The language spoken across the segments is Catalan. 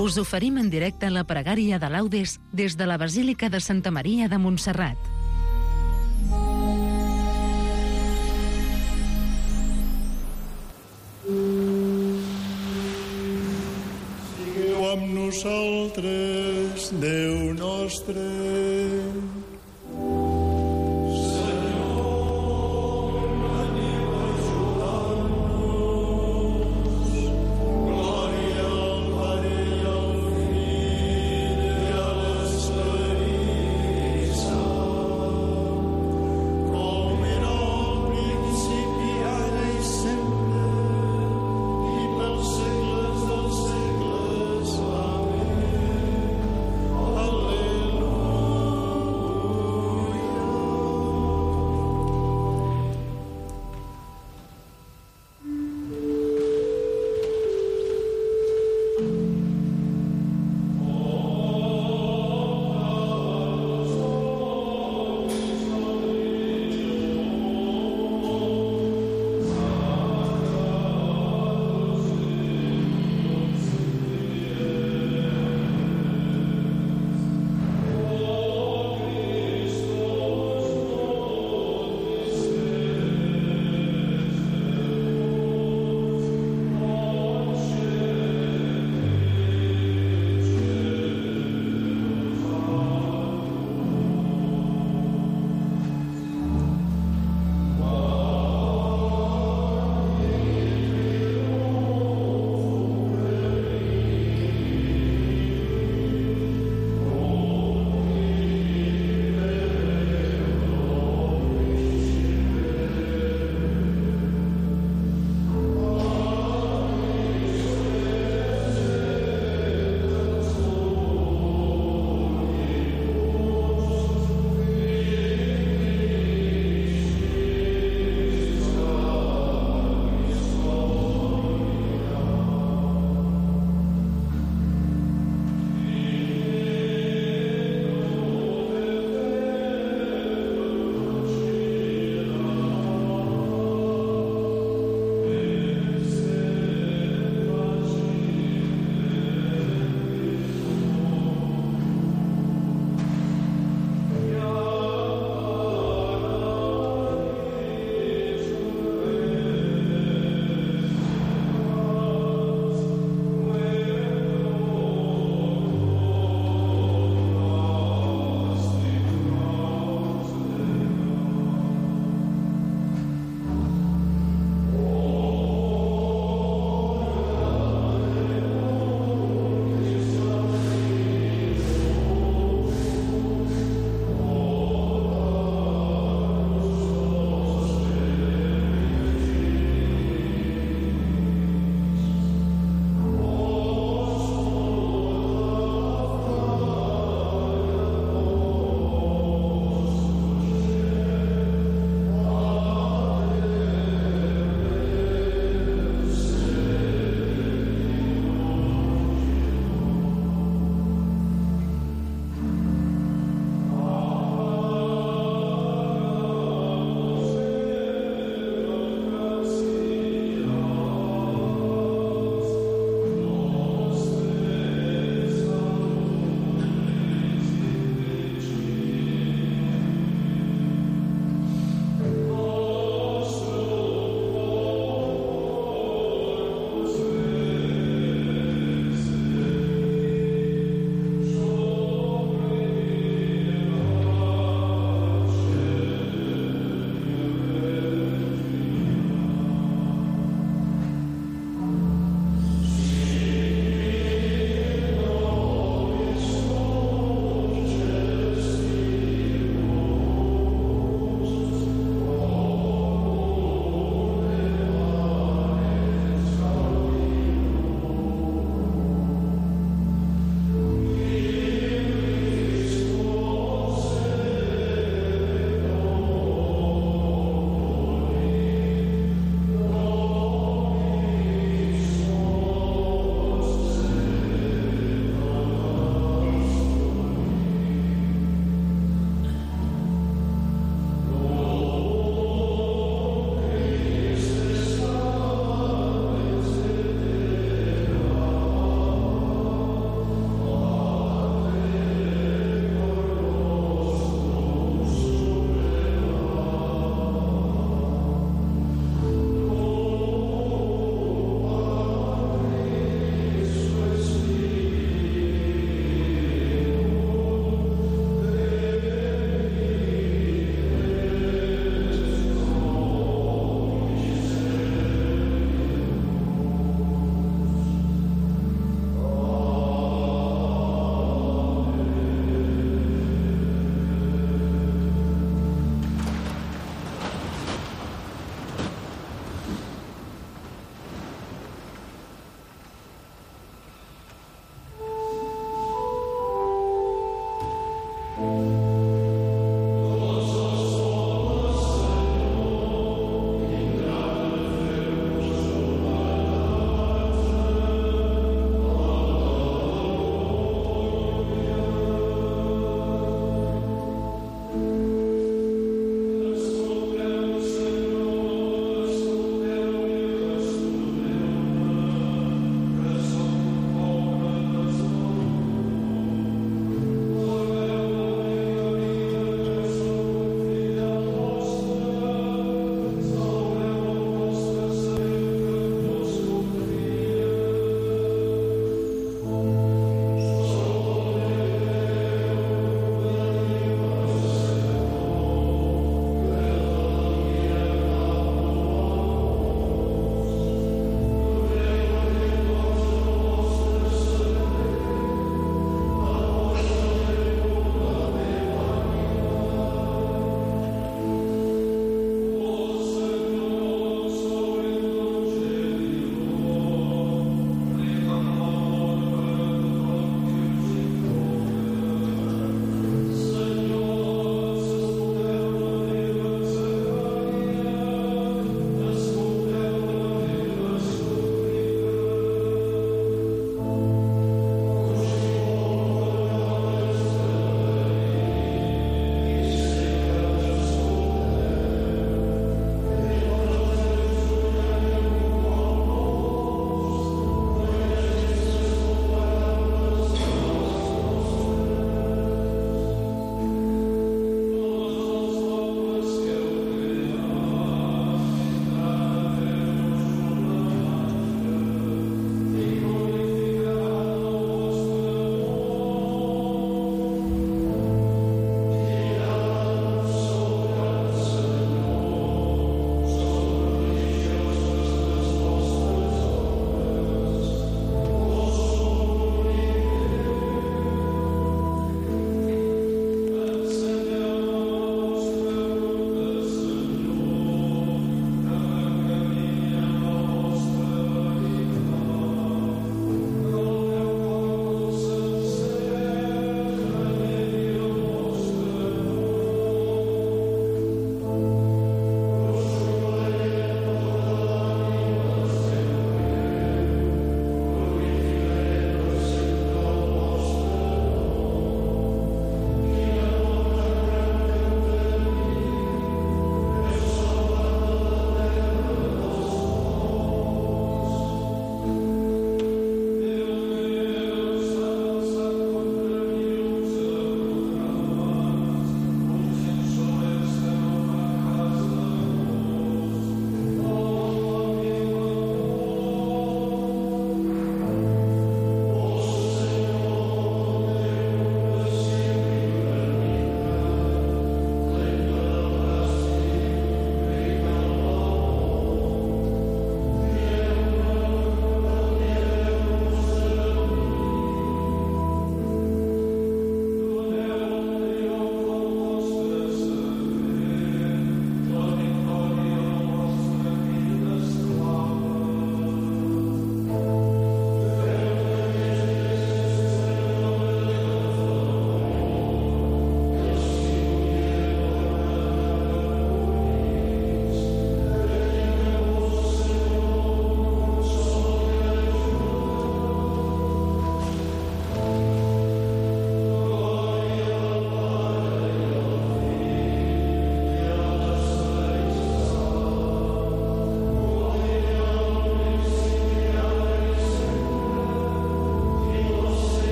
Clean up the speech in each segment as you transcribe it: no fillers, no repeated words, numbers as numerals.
Us oferim en directe la pregària de Laudes des de la Basílica de Santa Maria de Montserrat. Sigueu amb nosaltres, Déu nostre.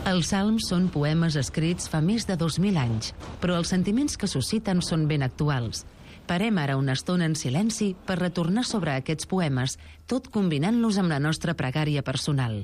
Els salms són poemes escrits fa més de 2.000 anys, però els sentiments que susciten són ben actuals. Parem ara una estona en silenci per retornar sobre aquests poemes, tot combinant-los amb la nostra pregària personal.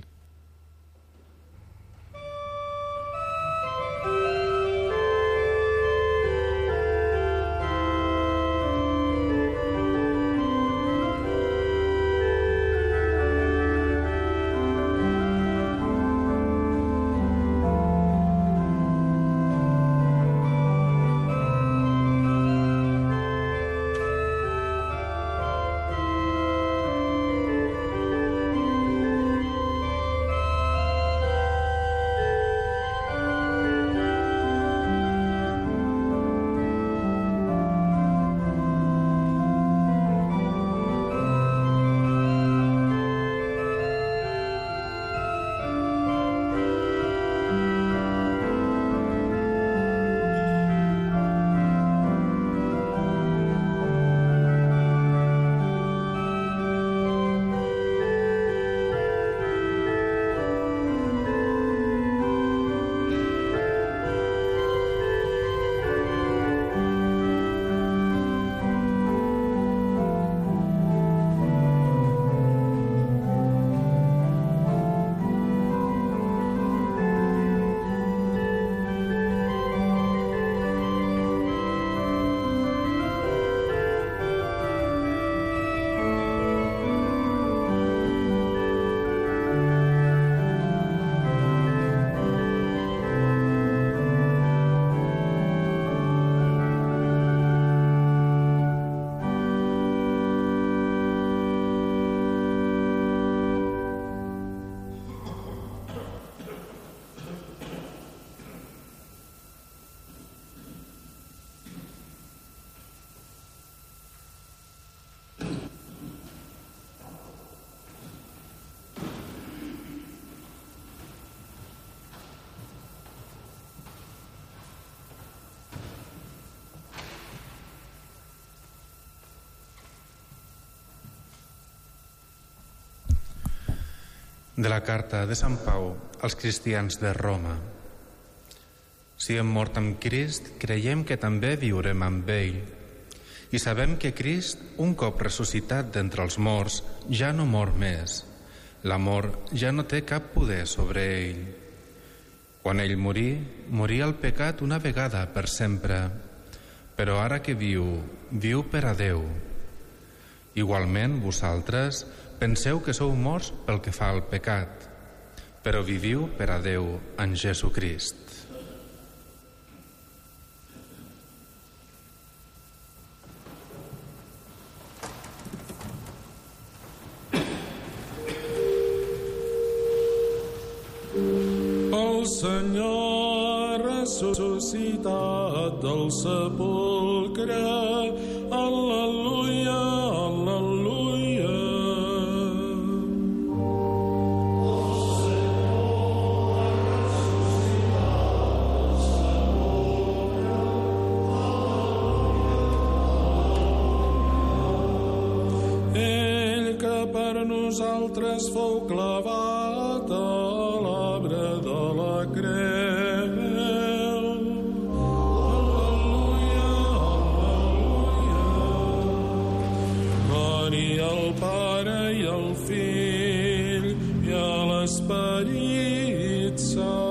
De la carta de Sant Pau als cristians de Roma. Si hem mort amb Crist, creiem que també viurem amb ell. I sabem que Crist, un cop ressuscitat d'entre els morts, ja no mor més. La mort ja no té cap poder sobre ell. Quan ell morí, morí el pecat una vegada per sempre. Però ara que viu, viu per a Déu. Igualment, vosaltres penseu que sou morts pel que fa al pecat, però viviu per a Déu en Jesucrist. El Senyor ressuscitat del sepulcre, al·leluia, al·leluia. Ell que per nosaltres fou clavat a l'arbre de la creu. Al·leluia, al·leluia. Glòria al Pare i al Fill i a l'Esperit Sant.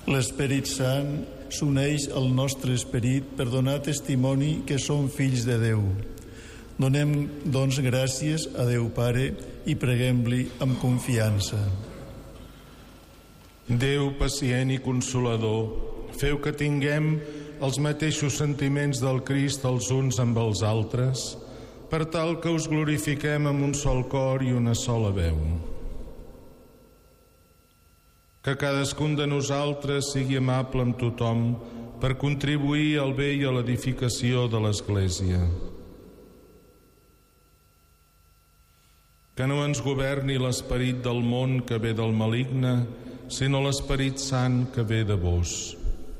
L'Esperit Sant s'uneix al nostre esperit per donar testimoni que som fills de Déu. Donem, doncs, gràcies a Déu Pare i preguem-li amb confiança. Déu pacient i consolador, feu que tinguem els mateixos sentiments del Crist els uns amb els altres, per tal que us glorifiquem amb un sol cor i una sola veu. Que cadascun de nosaltres sigui amable amb tothom per contribuir al bé i a l'edificació de l'Església. Que no ens governi l'esperit del món que ve del maligne, sinó l'Esperit Sant que ve de vos.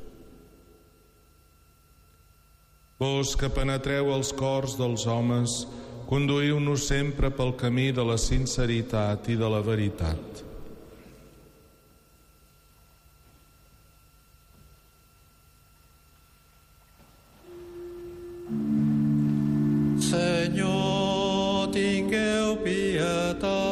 Vos que penetreu els cors dels homes, conduïu-nos sempre pel camí de la sinceritat i de la veritat. Senyor, tingueu pietat.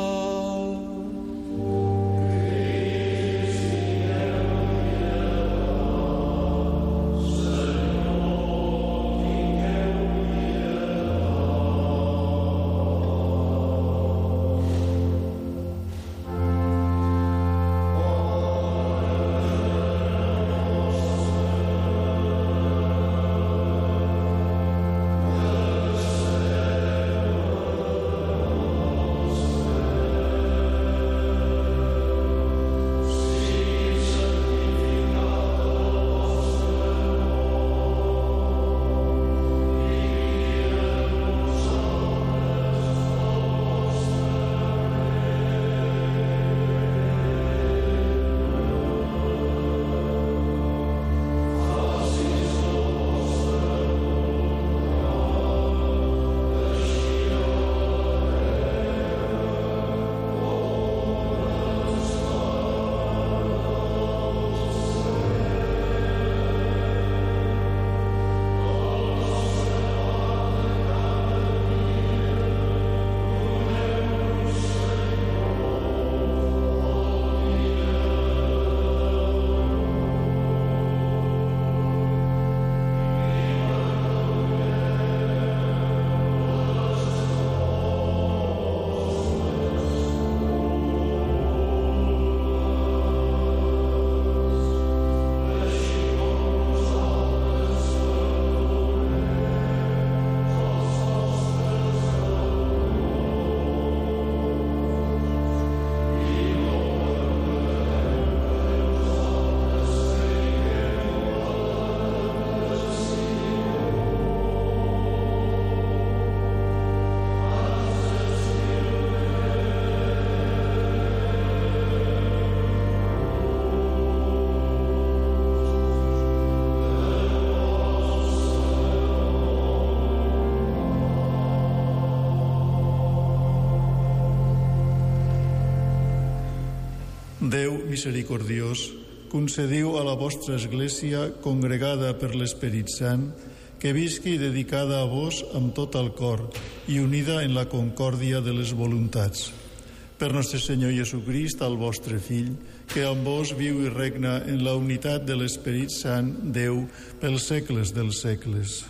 Déu misericordiós, concediu a la vostra Església, congregada per l'Esperit Sant, que visqui dedicada a vos amb tot el cor i unida en la concòrdia de les voluntats. Per nostre Senyor Jesucrist, el vostre Fill, que amb vos viu i regna en la unitat de l'Esperit Sant, Déu, pels segles dels segles.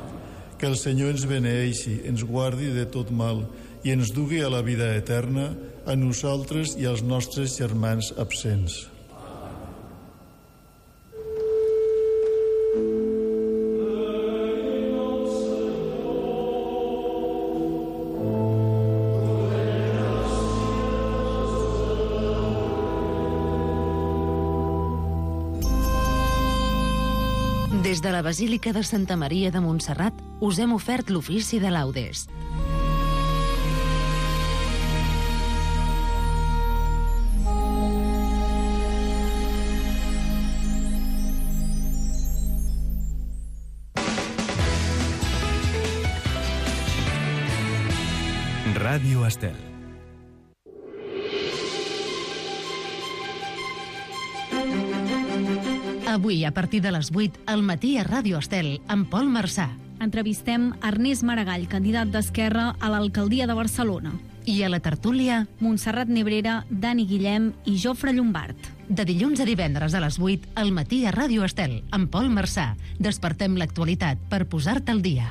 Que el Senyor ens beneeixi, ens guardi de tot mal i ens dugui a la vida eterna, a nosaltres i als nostres germans absents. Des de la Basílica de Santa Maria de Montserrat us hem ofert l'ofici de laudes. Ràdio Estel. Avui, a partir de les 8, al matí a Ràdio Estel, amb Pol Marçà. Entrevistem Ernest Maragall, candidat d'Esquerra a l'alcaldia de Barcelona. I a la tertúlia, Montserrat Nebrera, Dani Guillem i Jofre Llombart. De dilluns a divendres a les 8, al matí a Ràdio Estel, amb Pol Marçà. Despertem l'actualitat per posar-te al dia.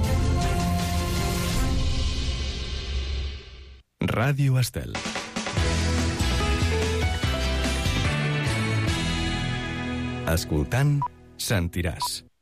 Ràdio Estel. Escoltant, sentiràs.